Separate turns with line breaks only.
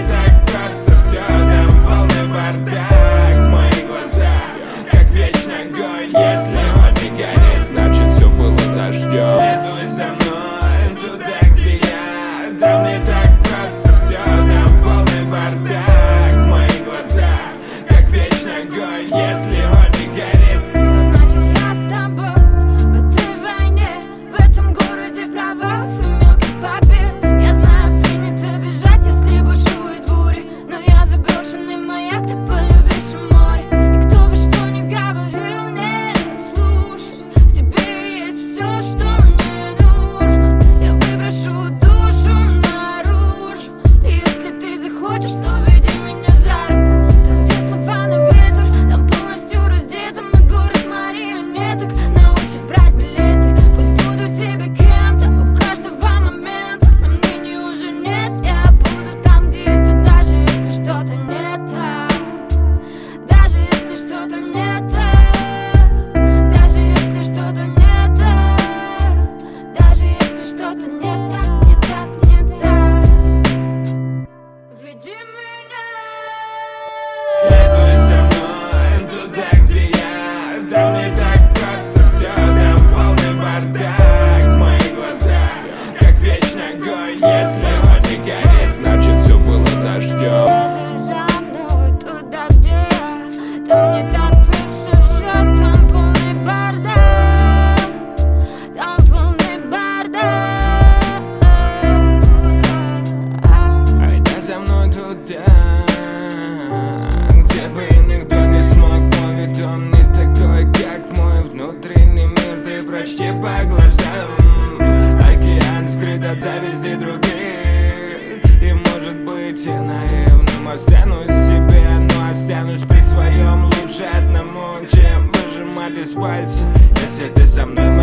так просто все, там полный бардак. В моих глазах, как вечный огонь. Если он не горит, значит все было дождем. Следуй за мной туда, где я. Там не так просто все, там полный бардак. В моих глазах, как вечный огонь. Если он не горит,
то значит я с тобой в этой войне, в этом городе провалов и мелких побед. Я знаю, принято бежать, если бушует буря, но я заброшенный маяк, так полюбивший море. Никто бы что ни говорил, не слушай. В тебе есть все, что мне нужно. Я выброшу душу наружу. И если ты захочешь, то веди меня за руку. Там, где слова на ветер, там полностью раздета. Мой город марионеток научит брать билеты. Пусть буду тебе кем-то у каждого момента. Сомнений уже нет, я буду там, где есть ты. Даже если что-то не так, даже если что-то не так, даже если что-то не так, даже если что-то не так, не так, не так, веди меня.
следуй за мной туда, где я. Там не так просто все, там полный бардак. В моих глазах, как вечный огонь. Если он не горит, значит все было дождем.
Следуй за мной туда, где я. Там не так просто все, там полный бардак. Там полный бардак.
Айда за мной туда, где бы никто не смог. Мой вид он не такой, как мой внутренний мир. Ты прочти по глазам. Океан скрыт от зависти других. И может быть я наивным останусь себе, но останусь при своем. Лучше одному, чем выжимать из пальца. Если ты со мной,